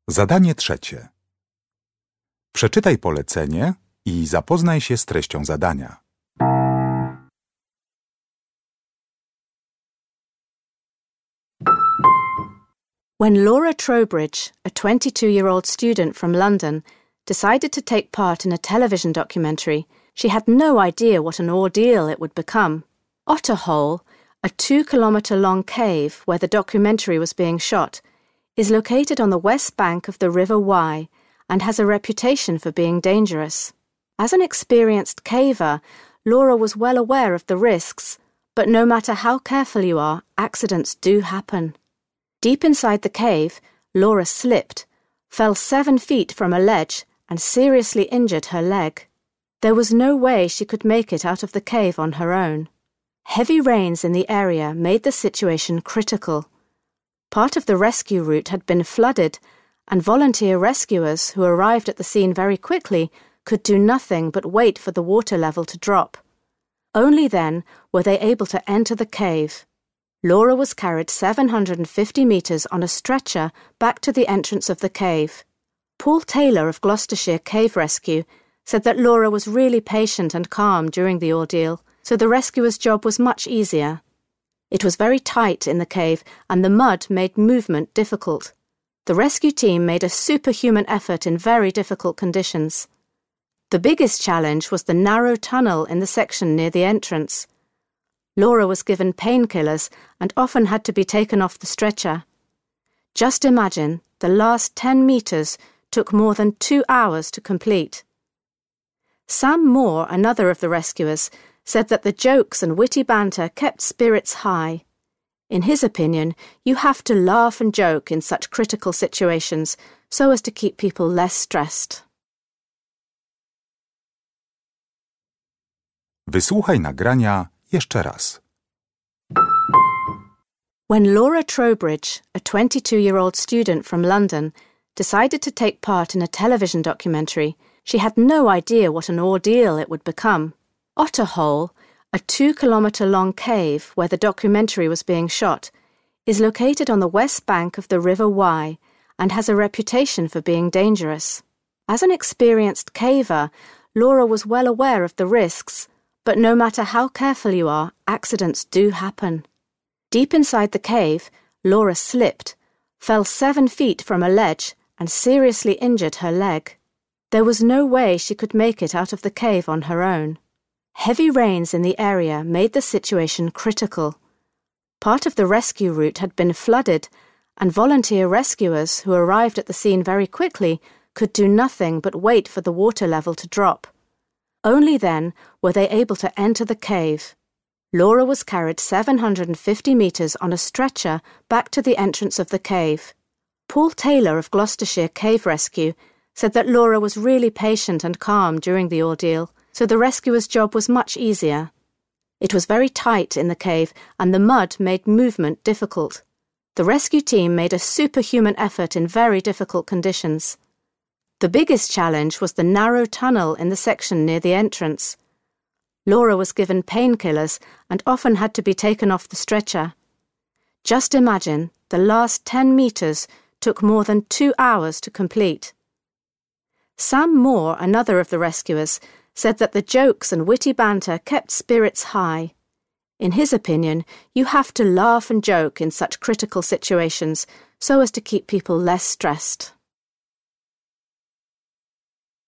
Zadanie trzecie. Przeczytaj polecenie i zapoznaj się z treścią zadania. When Laura Trowbridge, a 22-year-old student from London, decided to take part in a television documentary, she had no idea what an ordeal it would become. Otter Hole, a 2-kilometre-long cave where the documentary was being shot, is located on the west bank of the River Wye and has a reputation for being dangerous. As an experienced caver, Laura was well aware of the risks, but no matter how careful you are, accidents do happen. Deep inside the cave, Laura slipped, fell 7 feet from a ledge and seriously injured her leg. There was no way she could make it out of the cave on her own. Heavy rains in the area made the situation critical. Part of the rescue route had been flooded, and volunteer rescuers who arrived at the scene very quickly could do nothing but wait for the water level to drop. Only then were they able to enter the cave. Laura was carried 750 metres on a stretcher back to the entrance of the cave. Paul Taylor of Gloucestershire Cave Rescue said that Laura was really patient and calm during the ordeal, so the rescuer's job was much easier. It was very tight in the cave and the mud made movement difficult. The rescue team made a superhuman effort in very difficult conditions. The biggest challenge was the narrow tunnel in the section near the entrance. Laura was given painkillers and often had to be taken off the stretcher. Just imagine, the last 10 metres took more than 2 hours to complete. Sam Moore, another of the rescuers, said that the jokes and witty banter kept spirits high. In his opinion, you have to laugh and joke in such critical situations so as to keep people less stressed. Wysłuchaj nagrania jeszcze raz. When Laura Trowbridge, a 22-year-old student from London, decided to take part in a television documentary, she had no idea what an ordeal it would become. Otter Hole, a 2-kilometre-long cave where the documentary was being shot, is located on the west bank of the River Wye and has a reputation for being dangerous. As an experienced caver, Laura was well aware of the risks, but no matter how careful you are, accidents do happen. Deep inside the cave, Laura slipped, fell 7 feet from a ledge and seriously injured her leg. There was no way she could make it out of the cave on her own. Heavy rains in the area made the situation critical. Part of the rescue route had been flooded, and volunteer rescuers who arrived at the scene very quickly could do nothing but wait for the water level to drop. Only then were they able to enter the cave. Laura was carried 750 metres on a stretcher back to the entrance of the cave. Paul Taylor of Gloucestershire Cave Rescue said that Laura was really patient and calm during the ordeal, so the rescuer's job was much easier. It was very tight in the cave and the mud made movement difficult. The rescue team made a superhuman effort in very difficult conditions. The biggest challenge was the narrow tunnel in the section near the entrance. Laura was given painkillers and often had to be taken off the stretcher. Just imagine, the last 10 metres took more than 2 hours to complete. Sam Moore, another of the rescuers, said that the jokes and witty banter kept spirits high. In his opinion, you have to laugh and joke in such critical situations so as to keep people less stressed.